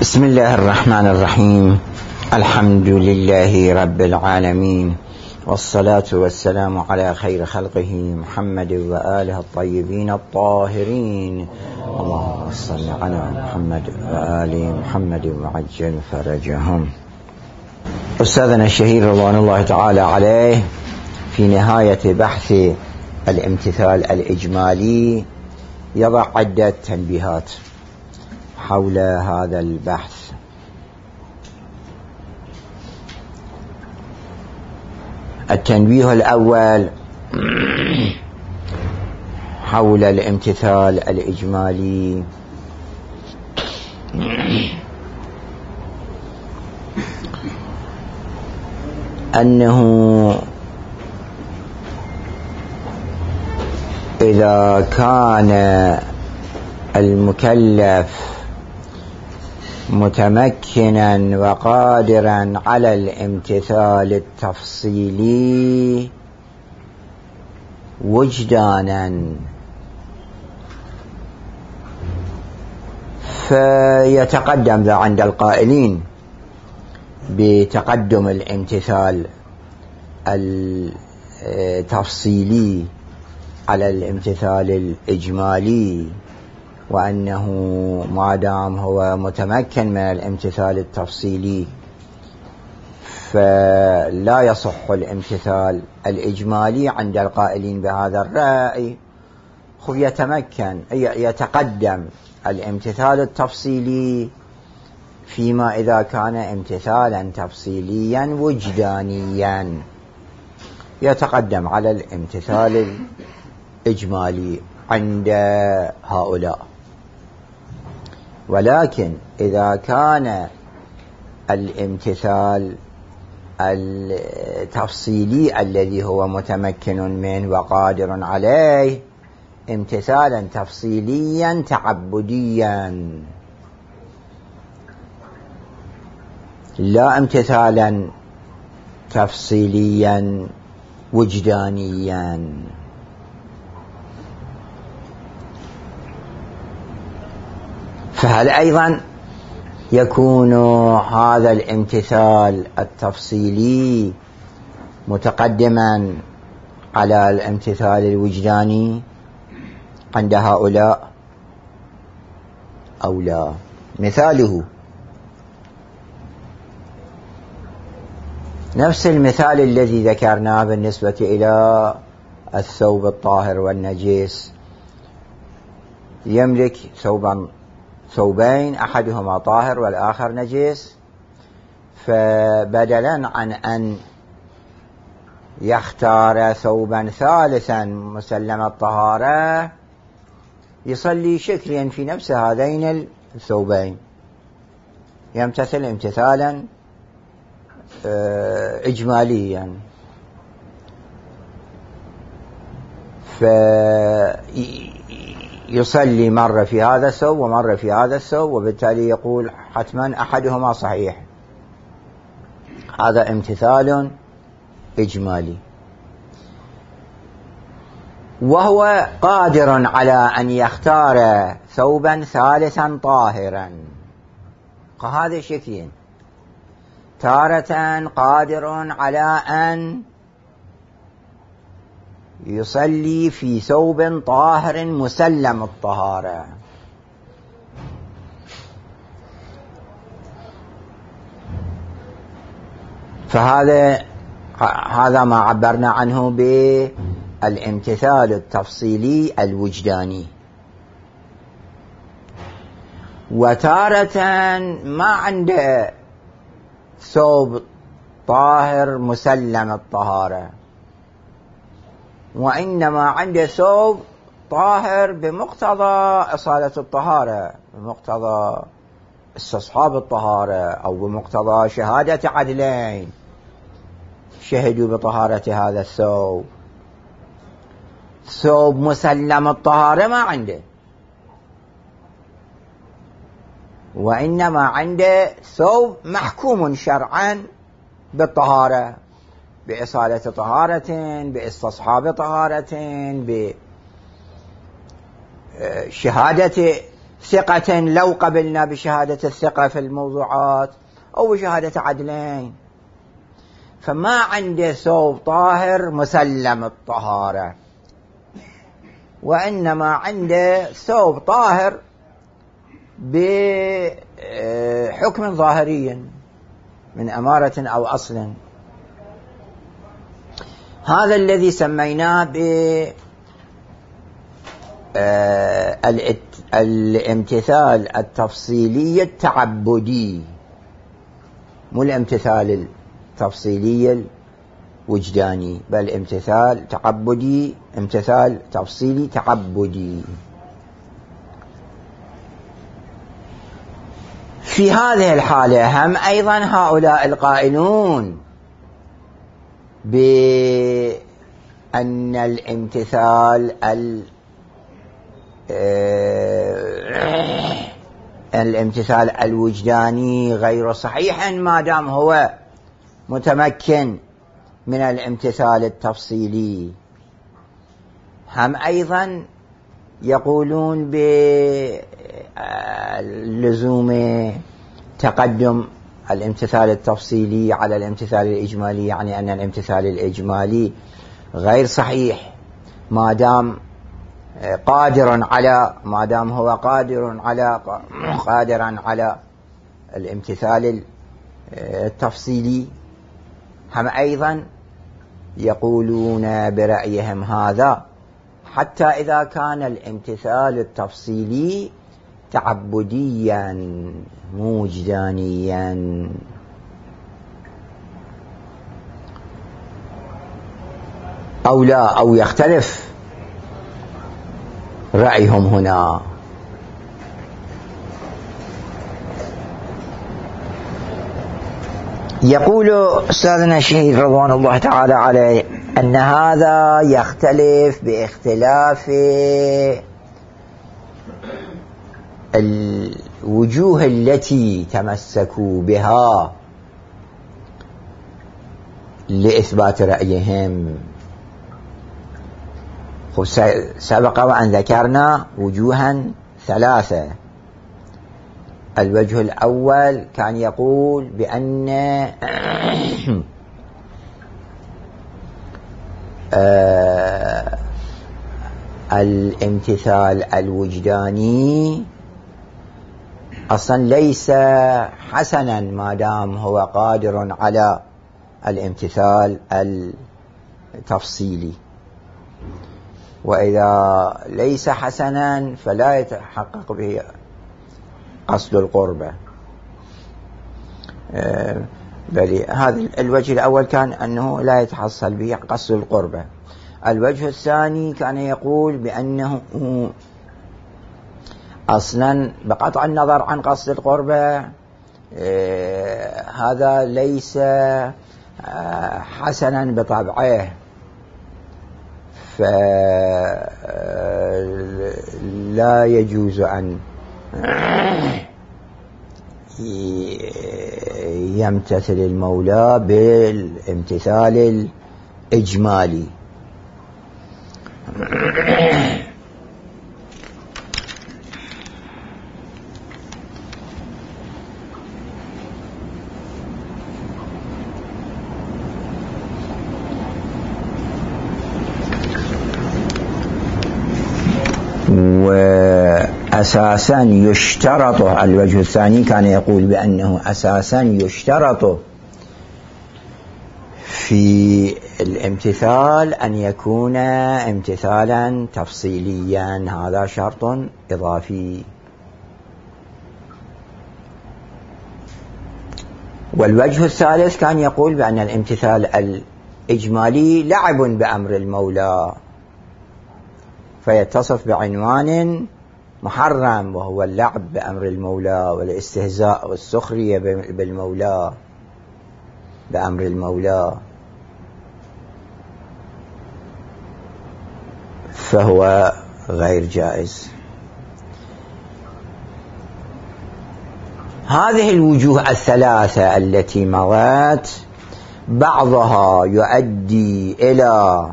بسم الله الرحمن الرحيم. الحمد لله رب العالمين، والصلاة والسلام على خير خلقه محمد وآله الطيبين الطاهرين. اللهم صل على محمد وآل محمد وعجل فرجهم. أستاذنا الشهير رضوان الله تعالى عليه في نهاية بحث الامتثال الإجمالي يضع عدة تنبيهات حول هذا البحث. التنبيه الأول حول الامتثال الإجمالي أنه إذا كان المكلف متمكنا وقادرا على الامتثال التفصيلي وجدانا، فيتقدم ذا عند القائلين بتقدم الامتثال التفصيلي على الامتثال الإجمالي، وأنه ما دام هو متمكن من الامتثال التفصيلي فلا يصح الامتثال الإجمالي عند القائلين بهذا الرأي. يتقدم الامتثال التفصيلي فيما إذا كان امتثالا تفصيليا وجدانيا، يتقدم على الامتثال الإجمالي عند هؤلاء. ولكن إذا كان الامتثال التفصيلي الذي هو متمكن منه وقادر عليه امتثالا تفصيليا تعبديا لا امتثالا تفصيليا وجدانيا، فهل أيضا يكون هذا الامتثال التفصيلي متقدما على الامتثال الوجداني عند هؤلاء أو لا؟ مثاله نفس المثال الذي ذكرناه بالنسبة إلى الثوب الطاهر والنجيس. يملك ثوبين أحدهما طاهر والآخر نجيس، فبدلا عن أن يختار ثوبا ثالثا مسلم الطهارة يصلي شكليا في نفس هذين الثوبين، يمتثل امتثالا إجماليا، يصلي مرة في هذا الثوب ومرة في هذا الثوب، وبالتالي يقول حتما أحدهما صحيح. هذا امتثال إجمالي، وهو قادر على أن يختار ثوبا ثالثا طاهرا. هذا شكلين: تارة قادر على أن يصلي في ثوب طاهر مسلم الطهارة، فهذا ما عبرنا عنه بالامتثال التفصيلي الوجداني. وتارة ما عنده ثوب طاهر مسلم الطهارة، وإنما عنده ثوب طاهر بمقتضى إصالة الطهارة، بمقتضى استصحاب الطهارة، أو بمقتضى شهادة عدلين شهدوا بطهارة هذا الثوب. ثوب مسلم الطهارة ما عنده، وإنما عنده ثوب محكوم شرعا بالطهارة، بإصالة طهارة، باستصحاب طهارة، بشهادة ثقة لو قبلنا بشهادة الثقة في الموضوعات أو بشهادة عدلين، فما عنده ثوب طاهر مسلم الطهارة، وإنما عنده ثوب طاهر بحكم ظاهري من أمارة أو أصل. هذا الذي سميناه الامتثال التفصيلي التعبدي، مو الامتثال التفصيلي الوجداني، بل امتثال تعبدي، امتثال تفصيلي تعبدي. في هذه الحالة هم أيضا هؤلاء القائلون بأن الامتثال الوجداني غير صحيح ما دام هو متمكن من الامتثال التفصيلي، هم أيضا يقولون بلزوم تقدم الامتثال التفصيلي على الامتثال الإجمالي، يعني أن الامتثال الإجمالي غير صحيح ما دام هو قادرا على الامتثال التفصيلي. هم أيضا يقولون برأيهم هذا حتى إذا كان الامتثال التفصيلي تعبديا وجدانيا. أو لا، أو يختلف رأيهم هنا. يقول أستاذنا الشهيد رضوان الله تعالى عليه أن هذا يختلف باختلاف الوجوه التي تمسكوا بها لإثبات رأيهم. سبق وأن ذكرنا وجوها ثلاثة. الوجه الأول كان يقول بأن الامتثال الوجداني أصلا ليس حسنا ما دام هو قادر على الامتثال التفصيلي، وإذا ليس حسنا فلا يتحقق به قصد القربة. بل هذا الوجه الأول كان أنه لا يتحصل به قصد القربة. الوجه الثاني كان يقول بأنه أصلا بقطع النظر عن قصد القربة هذا ليس حسنا بطبعه، فلا يجوز أن يمتثل المولى بالامتثال الإجمالي. أساسا يشترط، الوجه الثاني كان يقول بأنه أساسا يشترط في الامتثال أن يكون امتثالا تفصيليا، هذا شرط إضافي. والوجه الثالث كان يقول بأن الامتثال الإجمالي لعب بأمر المولى، فيتصف بعنوان محرم وهو اللعب بأمر المولى والاستهزاء والسخرية بالمولى بأمر المولى، فهو غير جائز. هذه الوجوه الثلاثة التي مضت بعضها يؤدي إلى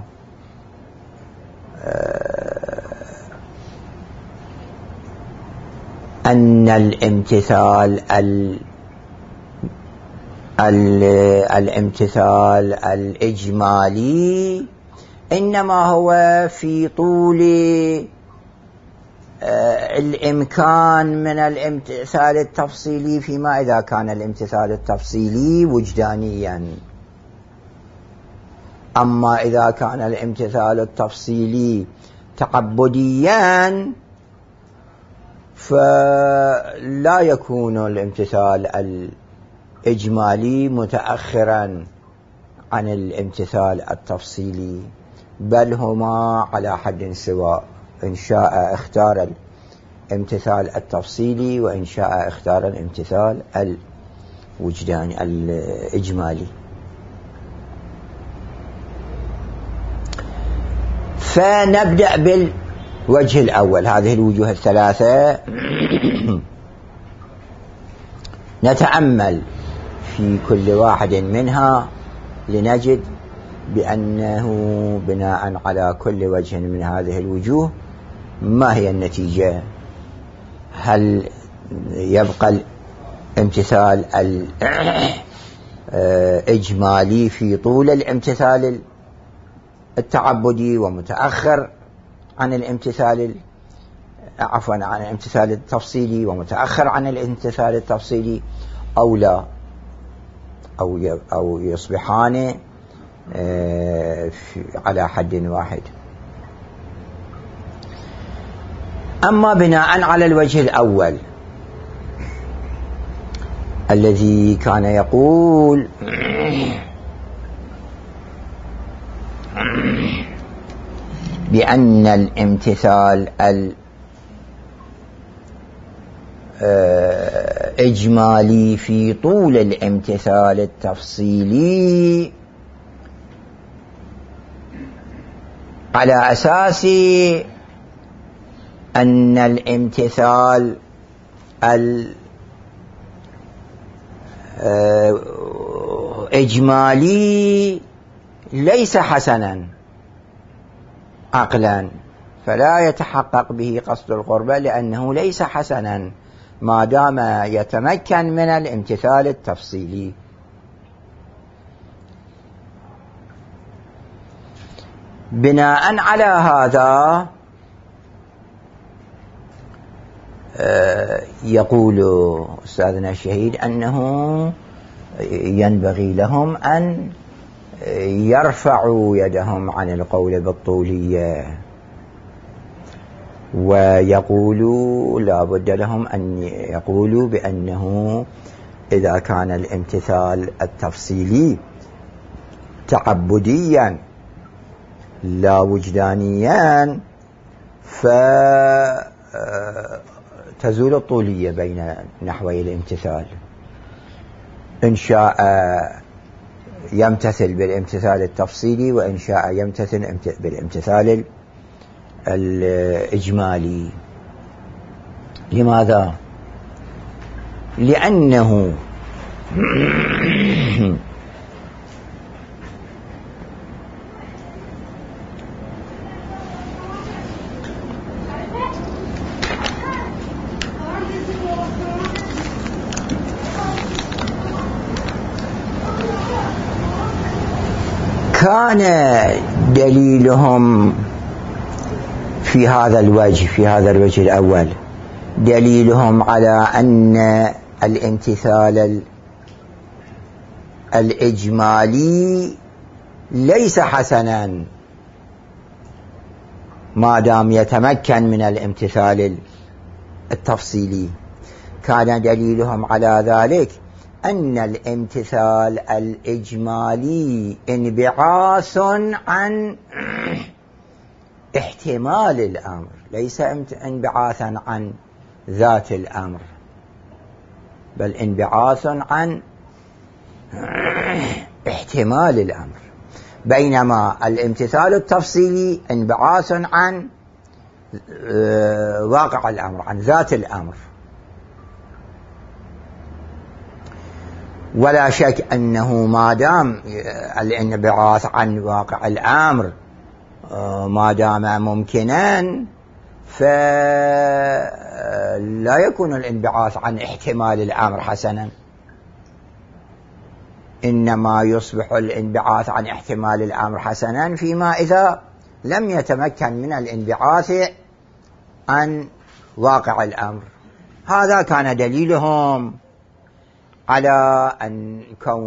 أن الامتثال الإجمالي إنما هو في طول الإمكان من الامتثال التفصيلي، فيما إذا كان الامتثال التفصيلي وجدانيا. أما إذا كان الامتثال التفصيلي تعبديا فلا يكون الامتثال الإجمالي متأخرا عن الامتثال التفصيلي، بل هما على حد سواء، إن شاء اختار الامتثال التفصيلي وإن شاء اختار الامتثال الوجداني الإجمالي. فنبدأ بالوجه الأول. هذه الوجوه الثلاثة نتأمل في كل واحد منها لنجد بأنه بناء على كل وجه من هذه الوجوه ما هي النتيجة. هل يبقى الامتثال الإجمالي في طول الامتثال التعبدي ومتأخر عن الامتثال عن الامتثال التفصيلي ومتأخر عن الامتثال التفصيلي، أو لا، أو يصبحان على حد واحد. أما بناء على الوجه الأول الذي كان يقول بأن الامتثال الإجمالي في طول الامتثال التفصيلي على أساس أن الامتثال الإجمالي ليس حسنا عقلا، فلا يتحقق به قصد القربة لأنه ليس حسنا ما دام يتمكن من الامتثال التفصيلي. بناء على هذا يقول أستاذنا الشهيد أنه ينبغي لهم أن يرفعوا يدهم عن القول بالطولية، ويقولوا لا بد لهم أن يقولوا بأنه إذا كان الامتثال التفصيلي تعبديا لا وجدانيا فتزول الطولية بين نحوي الامتثال. إن شاء يمتثل بالامتثال التفصيلي وإن شاء يمتثل بالامتثال الإجمالي. لماذا؟ لأنه كان دليلهم في هذا الوجه الأول دليلهم على أن الامتثال الإجمالي ليس حسنا ما دام يتمكن من الامتثال التفصيلي. كان دليلهم على ذلك أن الامتثال الإجمالي انبعاث عن احتمال الأمر، ليس انبعاثا عن ذات الأمر، بل انبعاث عن احتمال الأمر، بينما الامتثال التفصيلي انبعاث عن واقع الأمر، عن ذات الأمر. ولا شك أنه ما دام الانبعاث عن واقع الأمر ما دام ممكنا لا يكون الانبعاث عن احتمال الأمر حسنا، إنما يصبح الانبعاث عن احتمال الأمر حسنا فيما إذا لم يتمكن من الانبعاث عن واقع الأمر. هذا كان دليلهم على أن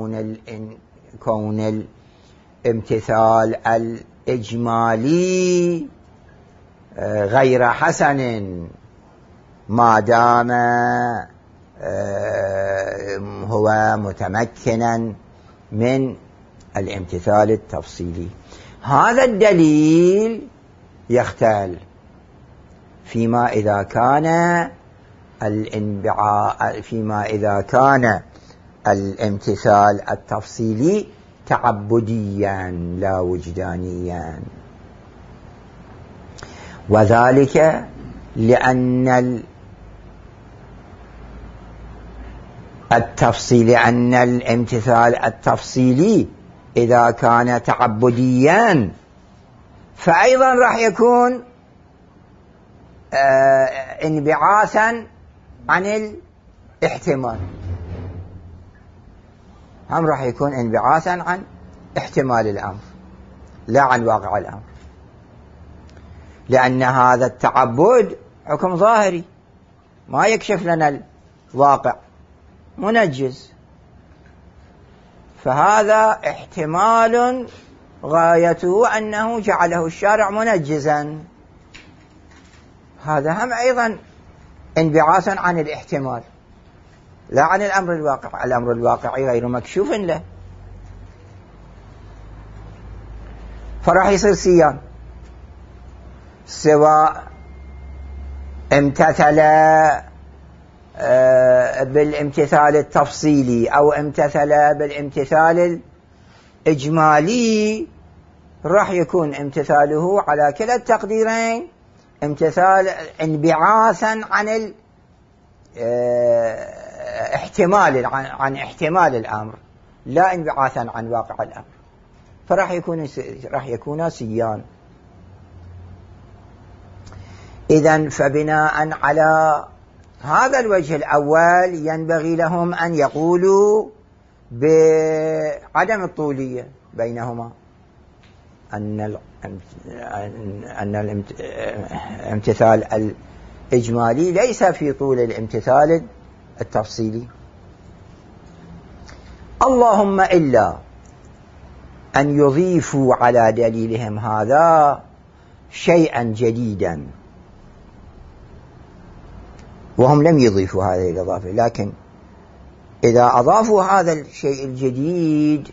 كون الامتثال الإجمالي غير حسن ما دام هو متمكنا من الامتثال التفصيلي. هذا الدليل يختل فيما إذا كان الامتثال التفصيلي تعبديا لا وجدانيا، وذلك لأن الامتثال التفصيلي إذا كان تعبديا فأيضا راح يكون انبعاثا عن الاحتمال، هم راح يكون انبعاثا عن احتمال الأمر لا عن واقع الأمر، لأن هذا التعبد حكم ظاهري ما يكشف لنا الواقع، منجز، فهذا احتمال غايته أنه جعله الشارع منجزا، هذا هم أيضا انبعاثا عن الاحتمال لا عن الأمر الواقع. الأمر الواقعي غير مكشوف له، فراح يصير سيان، سواء امتثل بالامتثال التفصيلي أو امتثل بالامتثال الإجمالي، راح يكون امتثاله على كلا التقديرين امتثال انبعاثا عن احتمال الأمر لا انبعاثا عن واقع الأمر، فراح يكون سيان. إذن فبناء على هذا الوجه الأول ينبغي لهم أن يقولوا بعدم الطولية بينهما، أن الامتثال الإجمالي ليس في طول الامتثال التفصيلي، اللهم إلا أن يضيفوا على دليلهم هذا شيئا جديدا، وهم لم يضيفوا هذه الإضافة، لكن إذا أضافوا هذا الشيء الجديد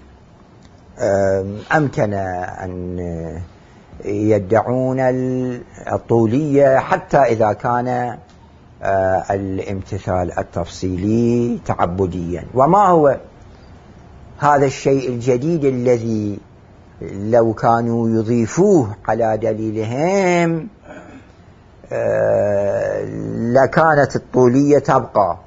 أمكن أن يدعون الطولية حتى إذا كان الامتثال التفصيلي تعبديا. وما هو هذا الشيء الجديد الذي لو كانوا يضيفوه على دليلهم لكانت الطولية تبقى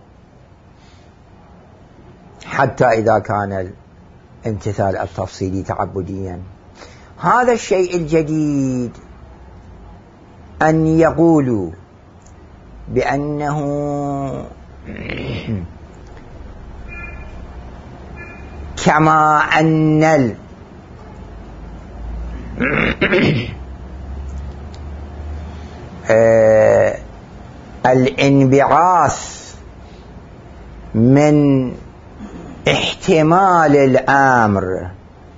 حتى إذا كان الامتثال التفصيلي تعبديا؟ هذا الشيء الجديد أن يقولوا بأنه كما أن الانبعاث من احتمال الأمر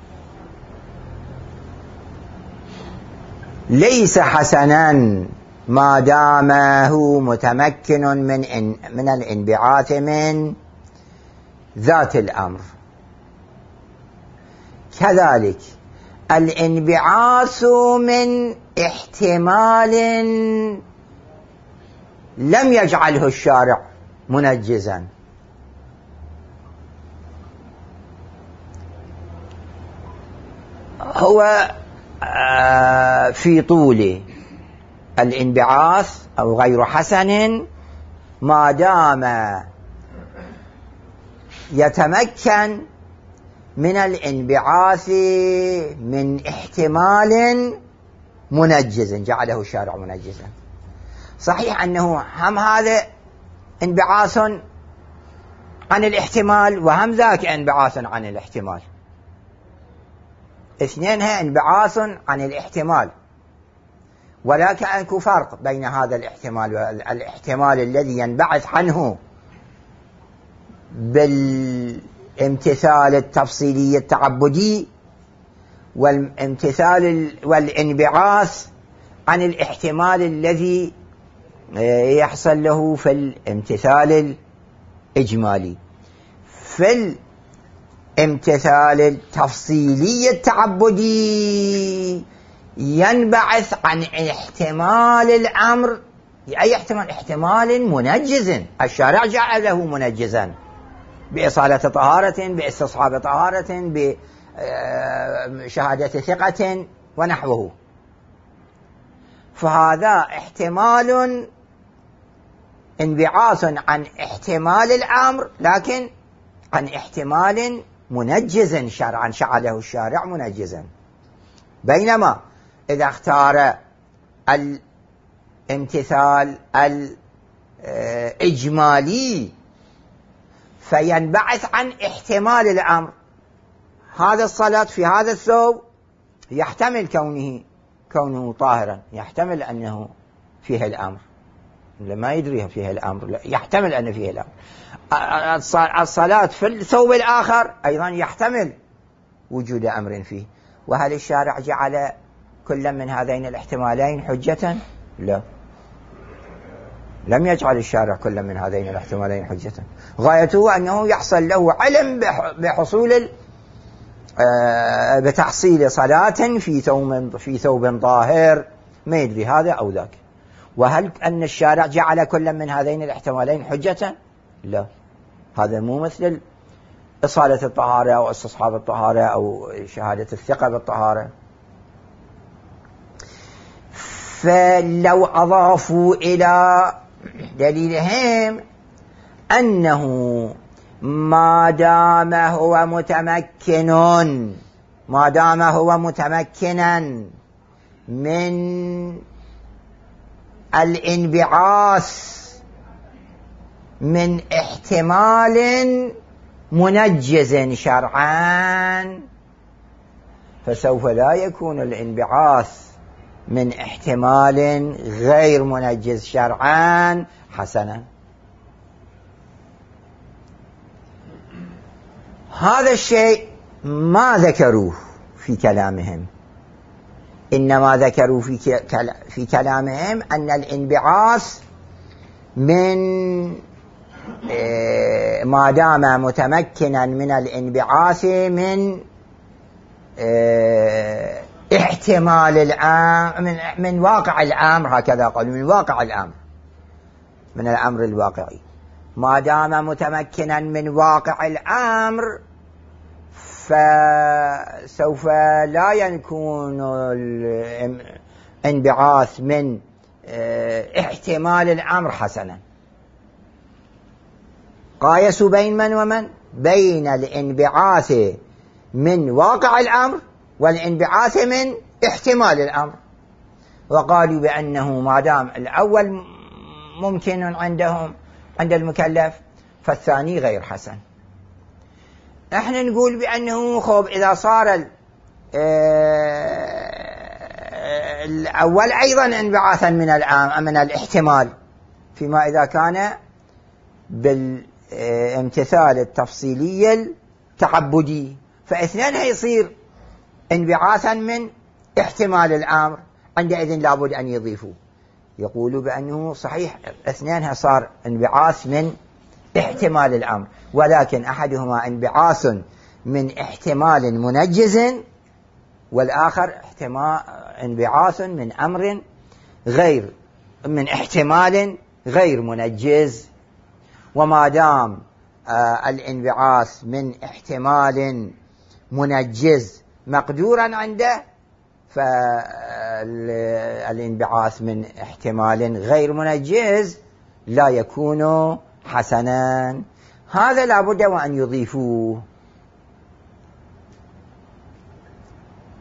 ليس حسنا ما دام هو متمكن من الانبعاث من ذات الأمر، كذلك الانبعاث من احتمال لم يجعله الشارع منجزا، هو في طول الانبعاث أو غير حسن ما دام يتمكن من الانبعاث من احتمال منجز جعله الشارع منجزا. صحيح أنه هم هذا انبعاث عن الاحتمال، وهم ذاك انبعاث عن الاحتمال، اثنينها انبعاث عن الاحتمال، ولكن اكو فرق بين هذا الاحتمال والاحتمال الذي ينبعث عنه بالامتثال التفصيلي التعبدي، والانبعاث عن الاحتمال الذي يحصل له في الامتثال الإجمالي. في الامتثال التفصيلي التعبدي ينبعث عن احتمال الأمر، أي احتمال؟ احتمال منجز، الشارع جعله منجزا بإصالة طهارة، باستصحاب طهارة، بشهادة ثقة ونحوه. فهذا احتمال انبعاث عن احتمال الأمر، لكن عن احتمال منجز شرعا، جعله الشارع منجزا. بينما إذا اختار الامتثال الإجمالي فينبعث عن احتمال الأمر. هذا الصلاة في هذا الثوب يحتمل كونه طاهرا، يحتمل أنه فيه الأمر، ما يدري فيه الأمر، لا يحتمل أن فيه الأمر. الصلاة في الثوب الآخر أيضا يحتمل وجود أمر فيه. وهل الشارع جعل كل من هذين الاحتمالين حجة؟ لا، لم يجعل الشارع كل من هذين الاحتمالين حجة. غايته أنه يحصل له علم بتحصيل صلاة في ثوب طاهر، ما يدري هذا أو ذاك. وهل أن الشارع جعل كل من هذين الاحتمالين حجة؟ لا، هذا مو مثل إصالة الطهارة أو استصحاب الطهارة أو شهادة الثقة بالطهارة. فلو أضافوا إلى دليلهم أنه ما دام هو متمكنا من الانبعاث من احتمال منجز شرعا، فسوف لا يكون الانبعاث من احتمال غير منجز شرعا حسنا. هذا الشيء ما ذكروه في كلامهم، إنما ذكروا في كلامهم أن الانبعاث من ما دام متمكنا من الانبعاث من احتمال الأمر، من واقع الأمر، هكذا قالوا، من واقع الأمر، من الأمر الواقعي. ما دام متمكنا من واقع الأمر فسوف لا يكون الانبعاث من احتمال الأمر حسنا. قايسوا بين من ومن؟ بين الانبعاث من واقع الأمر والانبعاث من احتمال الأمر، وقالوا بأنه ما دام الأول ممكن عندهم عند المكلف فالثاني غير حسن. احنا نقول بأنه خب إذا صار الأول أيضا انبعاثا من الاحتمال، فيما إذا كان بالامتثال التفصيلي التعبدي، فاثنين هيصير انبعاثا من احتمال الأمر، عندئذ لابد أن يضيفوا. يقولوا بأنه صحيح اثنين صار انبعاث من احتمال الأمر، ولكن أحدهما انبعاث من احتمال منجز، والآخر انبعاث من أمر من احتمال غير منجز. وما دام الانبعاث من احتمال منجز مقدورا عنده، فالانبعاث من احتمال غير منجز لا يكون حسنا. هذا لابد وأن يضيفوه.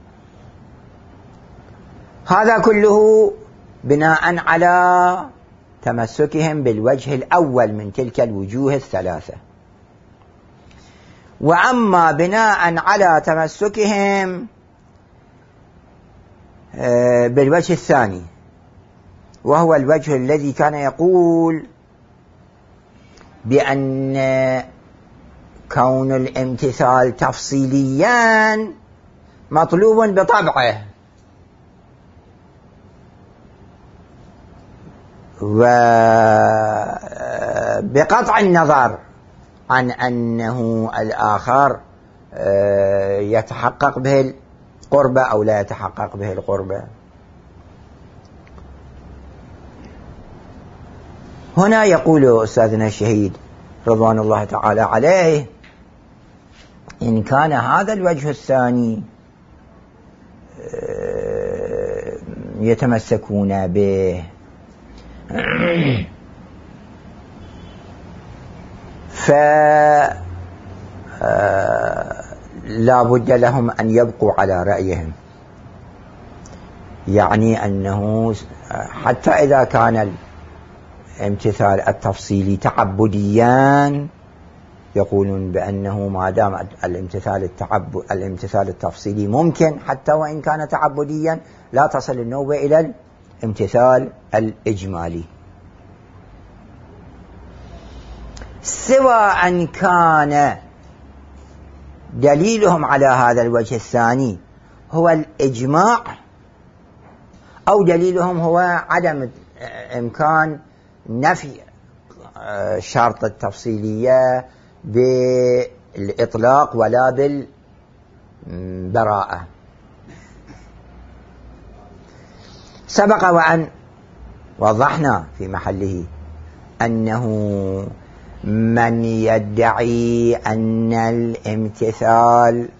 هذا كله بناء على تمسكهم بالوجه الأول من تلك الوجوه الثلاثة. وأما بناء على تمسكهم بالوجه الثاني، وهو الوجه الذي كان يقول بأن كون الامتثال تفصيليا مطلوب بطبعه، وبقطع النظر عن أنه الآخر يتحقق به القربة أو لا يتحقق به القربة. هنا يقول أستاذنا الشهيد رضوان الله تعالى عليه: إن كان هذا الوجه الثاني يتمسكون به فلا بد لهم أن يبقوا على رأيهم، يعني أنه حتى إذا كان الامتثال التفصيلي تعبديا، يقولون بأنه ما دام الامتثال التفصيلي ممكن حتى وإن كان تعبديا، لا تصل النوبة إلى الامتثال الإجمالي، سواء أن كان دليلهم على هذا الوجه الثاني هو الإجماع، أو دليلهم هو عدم إمكان نفي شرط التفصيلية بالإطلاق ولا بالبراءة. سبق وأن وضحنا في محله أنه من يدعي أن الامتثال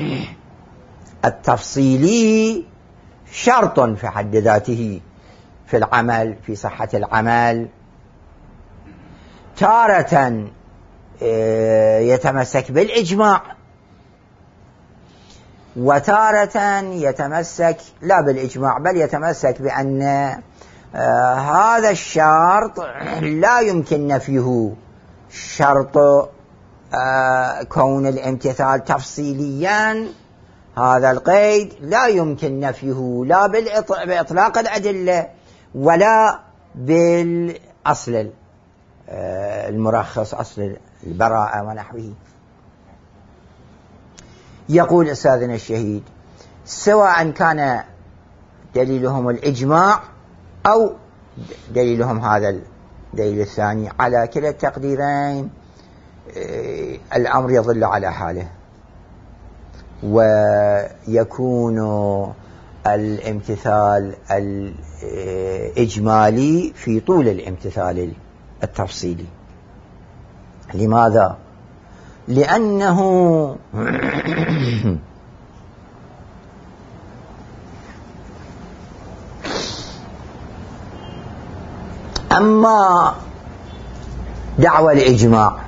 التفصيلي شرط في حد ذاته في العمل، في صحة العمل، تارة يتمسك بالإجماع، وتارة يتمسك لا بالإجماع بل يتمسك بأن هذا الشرط لا يمكن نفيه، شرط كون الامتثال تفصيليا، هذا القيد لا يمكن نفيه لا بإطلاق الأدلة ولا بالأصل المرخص، أصل البراءة ونحوه. يقول أستاذنا الشهيد: سواء كان دليلهم الإجماع أو دليلهم هذا الدليل الثاني، على كلا التقديرين الأمر يظل على حاله، ويكون الامتثال الإجمالي في طول الامتثال التفصيلي. لماذا؟ لأنه أما دعوى الإجماع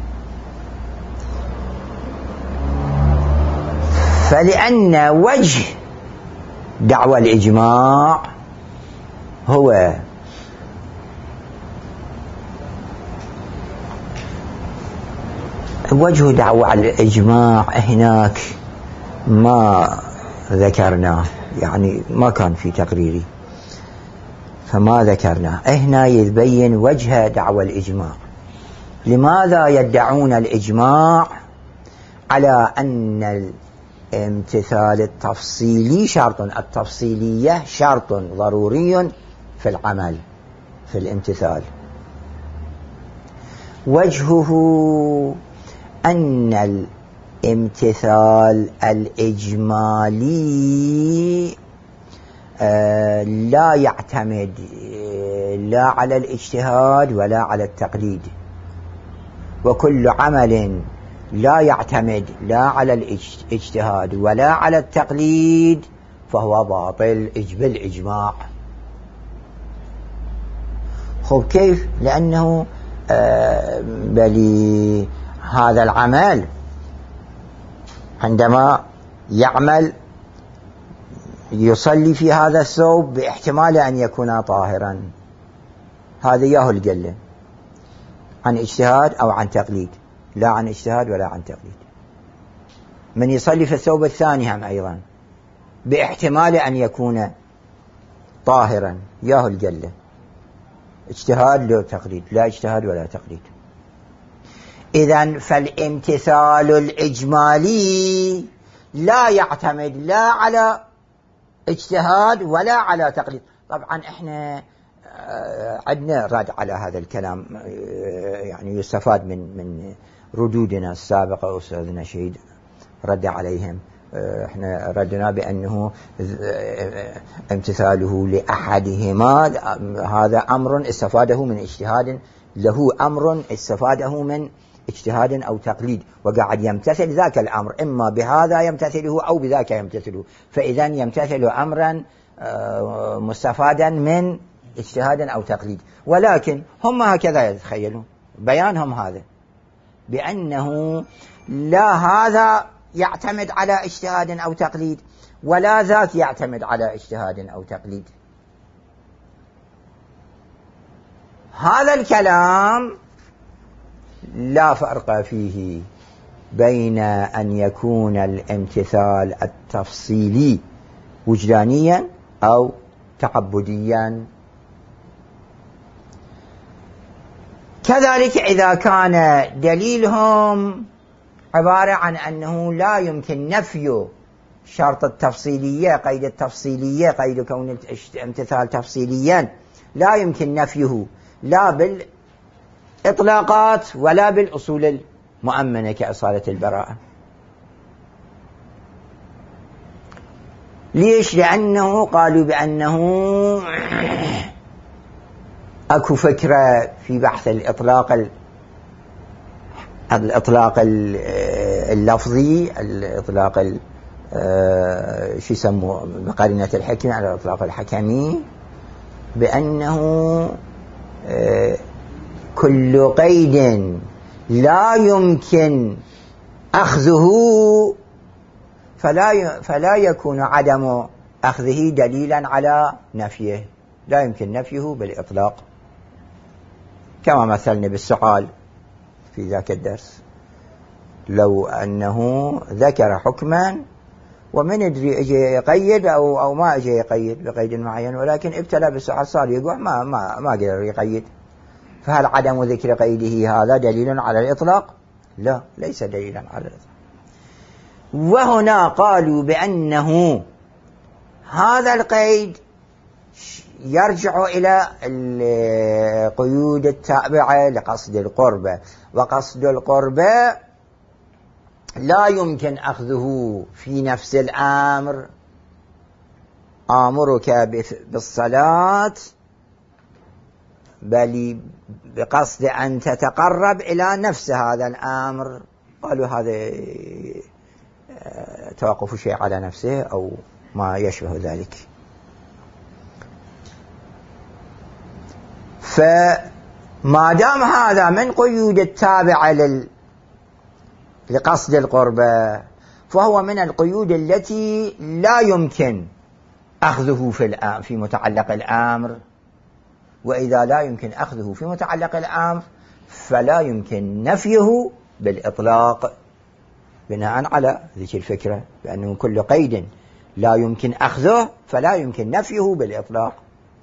فلأن وجه دعوى الإجماع هو وجه دعوى الإجماع هناك ما ذكرناه، يعني ما كان في تقريري فما ذكرناه. هنا يبين وجه دعوى الإجماع. لماذا يدعون الإجماع على أن الامتثال التفصيلي شرط، التفصيلية شرط ضروري في العمل في الامتثال؟ وجهه أن الامتثال الإجمالي لا يعتمد لا على الاجتهاد ولا على التقليد، وكل عمل لا يعتمد لا على الاجتهاد ولا على التقليد فهو باطل بالإجماع. خب كيف؟ لأنه بل هذا العمل عندما يعمل يصلي في هذا الثوب باحتمال أن يكون طاهرا، هذا ياهو القلة عن اجتهاد أو عن تقليد، لا عن اجتهاد ولا عن تقليد. من يصلي في الثوب الثاني هم أيضا باحتمال أن يكون طاهرا، ياهو القلة، اجتهاد لا تقليد، لا اجتهاد ولا تقليد. إذن فالامتثال الإجمالي لا يعتمد لا على اجتهاد ولا على تقليد. طبعا احنا عندنا رد على هذا الكلام، يعني يستفاد من ردودنا السابقة. أستاذنا شهيد رد عليهم، احنا ردنا بأنه امتثاله لأحدهما هذا أمر استفاده من اجتهاد، له أمر استفاده من اجتهاد أو تقليد، وقاعد يمتثل ذاك الأمر، إما بهذا يمتثله أو بذاك يمتثله، فإذا يمتثل أمرا مستفادا من اجتهاد أو تقليد. ولكن هم هكذا يتخيلون بيانهم هذا، بأنه لا هذا يعتمد على اجتهاد أو تقليد ولا ذاك يعتمد على اجتهاد أو تقليد. هذا الكلام لا فرق فيه بين أن يكون الامتثال التفصيلي وجدانيا أو تعبديا. كذلك إذا كان دليلهم عبارة عن أنه لا يمكن نفي شرط التفصيلية، قيد التفصيلية، قيد كون الامتثال تفصيليا لا يمكن نفيه لا بالإطلاقات ولا بالأصول المؤمنة كأصالة البراءة. ليش؟ لأنه قالوا بأنه أكو فكرة في بحث الإطلاق اللفظي، الإطلاق شو يسموه بقرينة الحكم على الإطلاق الحكمي، بأنه كل قيد لا يمكن أخذه فلا يكون عدم أخذه دليلا على نفيه، لا يمكن نفيه بالإطلاق، كما مثلنا بالسؤال في ذاك الدرس. لو أنه ذكر حكما ومن يدري اجي يقيد أو ما اجي يقيد بقيد معين، ولكن ابتلى بالسؤال صار يقع ما قدر يقيد، فهل عدم ذكر قيده هذا دليل على الإطلاق؟ لا، ليس دليلا على الإطلاق. وهنا قالوا بأنه هذا القيد يرجع إلى القيود التابعة لقصد القربة، وقصد القربة لا يمكن أخذه في نفس الأمر. آمرك بالصلاة بل بقصد أن تتقرب إلى نفس هذا الأمر. قالوا هذا توقف شيء على نفسه أو ما يشبه ذلك. فما دام هذا من قيود التابعة لقصد القربة، فهو من القيود التي لا يمكن أخذه في متعلق الأمر، وإذا لا يمكن أخذه في متعلق الأمر فلا يمكن نفيه بالإطلاق، بناء على ذيك الفكرة بأنه كل قيد لا يمكن أخذه فلا يمكن نفيه بالإطلاق.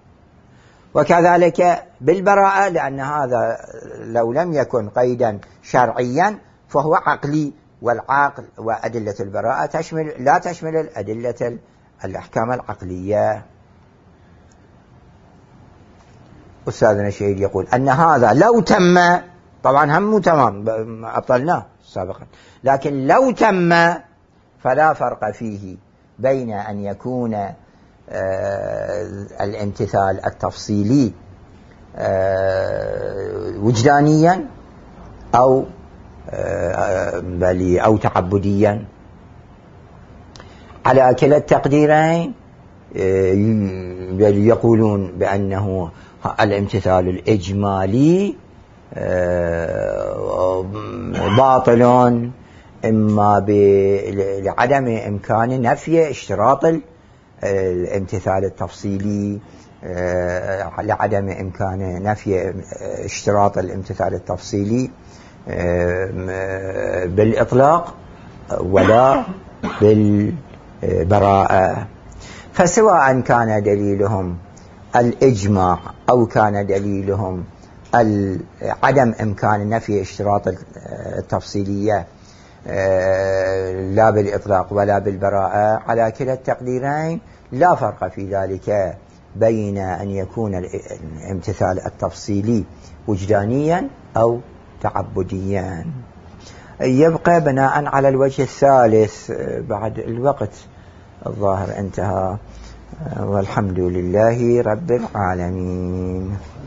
وكذلك بالبراءة، لأن هذا لو لم يكن قيدا شرعيا فهو عقلي، والعقل وأدلة البراءة لا تشمل الأدلة الأحكام العقلية. أستاذنا الشهيد يقول أن هذا لو تم، طبعا هم تمام أبطلناه سابقا، لكن لو تم فلا فرق فيه بين أن يكون الامتثال التفصيلي وجدانيا أو تعبديا. على كلا التقديرين يقولون بأنه الامتثال الإجمالي باطل، إما لعدم إمكان نفي اشتراط الامتثال التفصيلي، لعدم إمكان نفي اشتراط الامتثال التفصيلي بالإطلاق ولا بالبراءة. فسواء كان دليلهم الإجماع أو كان دليلهم عدم إمكان نفي اشتراط التفصيلية لا بالإطلاق ولا بالبراءة، على كلا التقديرين لا فرق في ذلك بين أن يكون الامتثال التفصيلي وجدانيا أو تعبديا. يبقى بناء على الوجه الثالث بعد الوقت الظاهر انتهى، والحمد لله رب العالمين.